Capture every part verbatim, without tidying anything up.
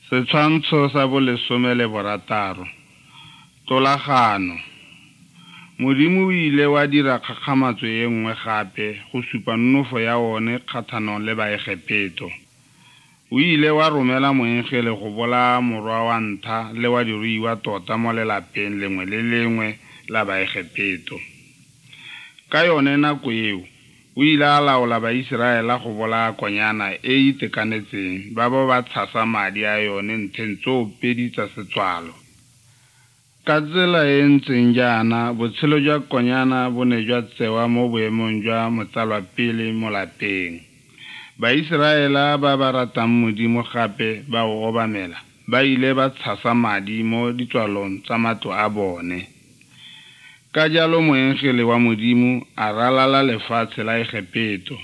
Setshwantsho sa bolesome le borataro. Tolagano. Modimo o ile wa dira kgakgamatso e nngwe gape go supa nonofo ya one kgathanong le baegepeto. O ile wa romela moengele go bolaya morwa wa ntha le wa diruiwa tota mo lelapeng lengwe le lengwe la baegepeto. Ka yone nako eo, o ile a laola Baiseraela go bolaya konyana e e itekanetseng ba bo ba tshasa madi a yone ntheng tsoopedi tsa setswalo. Ka tsela e ntseng jaana, botshelo jwa konyana bo ne jwa tsewa mo boemong jwa motsalwapele mo lapeng. Baiseraela ba ba ratang Modimo gape ba o obamela ba ile ba tshasa madi mo ditswalong tsa matlo a bone. Ka jalo moengele wa Modimo a ralala lefatshe la Egepeto.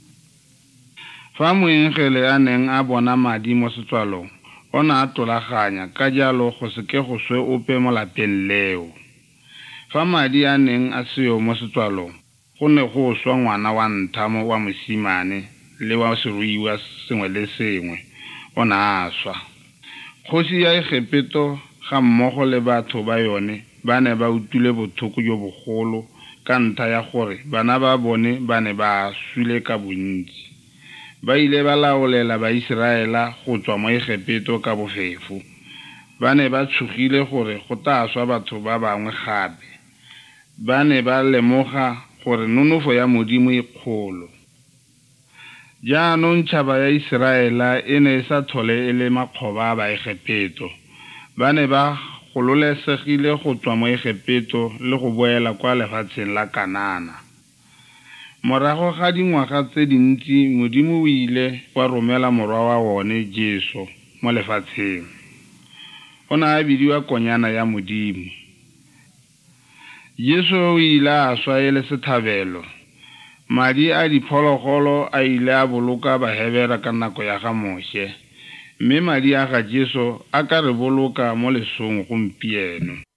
Fa moengele a neng a bona madi mo setswalong, o ne a tolaganya ka jalo go seke go swe ope mo lapeng leo. Fa madi a neng a seo mo setswalong, go ne go swa ngwana wa nthamo wa mosimane le wa seruiwa sengwe le sengwe, o ne a swa. Kgosi ya Egepeto ga mmogo le batho ba yone ba ne ba utile bothoko jo bogolo ka ntlha ya gore bana ba bone ba ne ba swile ka bontsi. Ba ile ba laolela Baiseraela go tswa mo Egepeto ka bofefo. Ba ne ba tshogile gore go tla swa batho ba bangwe gape. Ba ne ba lemoga gore nonofo ya Modimo e kgolo. Jaanong tšhaba ya Iseraela e ne e sa tlhole e le makgoba a Baegepeto. Ba ne ba gololesegile go tswa mo Egepeto le go boela kwa lefatsheng la Kanana. Morago ga dingwaga tse dintsi, Modimo o ile wa romela morwa wa wone Jesu mo lefatsheng. O ne a bidiwa konyana ya Modimo. Jesu o ile a swa e le sethabelo. Madi a diphologolo a ile a boloka bahebera ka nako ya ga Moshe, mme madi a ga Jesu a ka re boloka mo lesong gompieno.